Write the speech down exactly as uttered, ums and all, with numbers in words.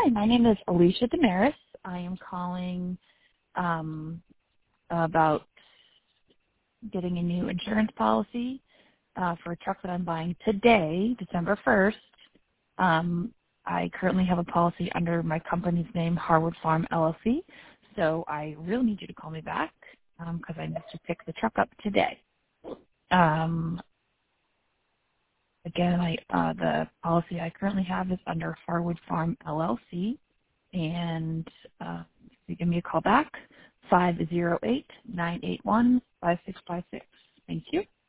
Hi, my name is Alicia Damaris. I am calling um, about getting a new insurance policy uh, for a truck that I'm buying today, December first. Um, I currently have a policy under my company's name, Harwood Farm L L C, so I really need you to call me back because I need to pick the truck up today. Um, again, I, uh, the policy I currently have is under Harwood Farm L L C, and uh, you give me a call back, five oh eight, nine eight one, five six five six. Thank you.